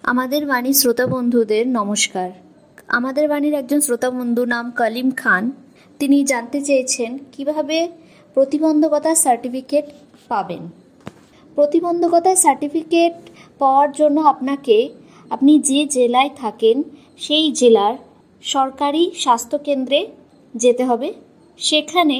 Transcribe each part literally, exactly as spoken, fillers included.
আমাদের বাণী শ্রোতা বন্ধুদের নমস্কার। আমাদের বাণীর একজন শ্রোতা বন্ধু নাম কলিম খান, তিনি জানতে চেয়েছেন কিভাবে প্রতিবন্ধকতার সার্টিফিকেট পাবেন। প্রতিবন্ধকতার সার্টিফিকেট পাওয়ার জন্য আপনাকে আপনি যে জেলায় থাকেন সেই জেলার সরকারি স্বাস্থ্যকেন্দ্রে যেতে হবে। সেখানে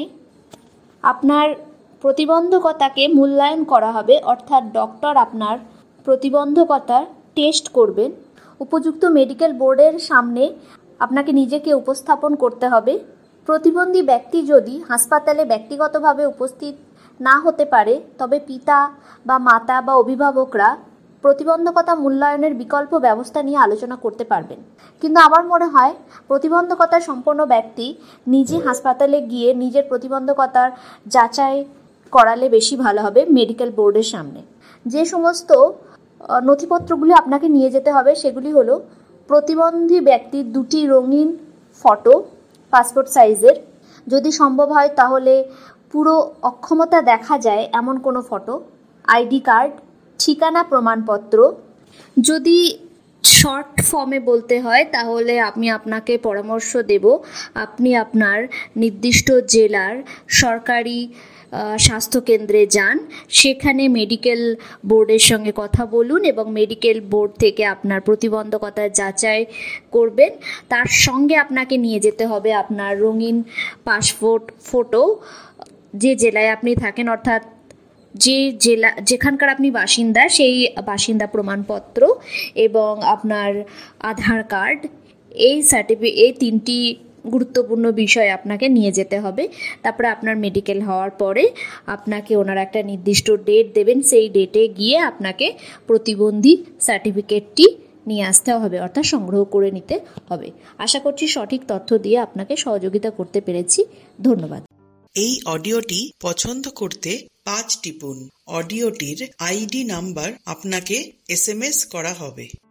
আপনার প্রতিবন্ধকতাকে মূল্যায়ন করা হবে, অর্থাৎ ডক্টর আপনার প্রতিবন্ধকতার টেস্ট করবেন। উপযুক্ত মেডিকেল বোর্ডের সামনে আপনাকে নিজেকে উপস্থাপন করতে হবে। প্রতিবন্ধী ব্যক্তি যদি হাসপাতালে ব্যক্তিগতভাবে উপস্থিত না হতে পারে, তবে পিতা বা মাতা বা অভিভাবকরা প্রতিবন্ধকতা মূল্যায়নের বিকল্প ব্যবস্থা নিয়ে আলোচনা করতে পারবেন। কিন্তু আমার মনে হয় প্রতিবন্ধকতা সম্পন্ন ব্যক্তি নিজে হাসপাতালে গিয়ে নিজের প্রতিবন্ধকতার যাচাই করালে বেশি ভালো হবে মেডিকেল বোর্ডের সামনে। যে সমস্ত নথিপত্রগুলি আপনাকে নিয়ে যেতে হবে সেগুলি হলো প্রতিবন্ধী ব্যক্তির দুটি রঙিন ফটো, পাসপোর্ট সাইজের, যদি সম্ভব হয় তাহলে পুরো অক্ষমতা দেখা যায় এমন কোনো ফটো, আইডি কার্ড, ঠিকানা প্রমাণপত্র। যদি শর্ট ফর্মে বলতে হয় তাহলে আমি আপনাকে পরামর্শ দেব আপনি আপনার নির্দিষ্ট জেলার সরকারি স্বাস্থ্যকেন্দ্রে যান, সেখানে মেডিকেল বোর্ডের সঙ্গে কথা বলুন এবং মেডিকেল বোর্ড থেকে আপনার প্রতিবন্ধকতা যাচাই করবেন। তার সঙ্গে আপনাকে নিয়ে যেতে হবে আপনার রঙিন পাসপোর্ট ফটো, যে জেলায় আপনি থাকেন অর্থাৎ যে জেলা যেখানকার আপনি বাসিন্দা সেই বাসিন্দা প্রমাণপত্র এবং আপনার আধার কার্ড। এই সার্টিফিকেট এই তিনটি গুরুত্বপূর্ণ বিষয় আপনাকে নিয়ে যেতে হবে। তারপরে আপনার মেডিকেল হওয়ার পরে আপনাকে ওনারা একটা নির্দিষ্ট ডেট দেবেন, সেই ডেটে গিয়ে আপনাকে প্রতিবন্ধী সার্টিফিকেটটি নিয়ে আসতে হবে, অর্থাৎ সংগ্রহ করে নিতে হবে। আশা করছি সঠিক তথ্য দিয়ে আপনাকে সহযোগিতা করতে পেরেছি। ধন্যবাদ। এই অডিওটি পছন্দ করতে পাঁচ টিপুন। অডিওটির আইডি নাম্বার আপনাকে এস এম এস করা হবে।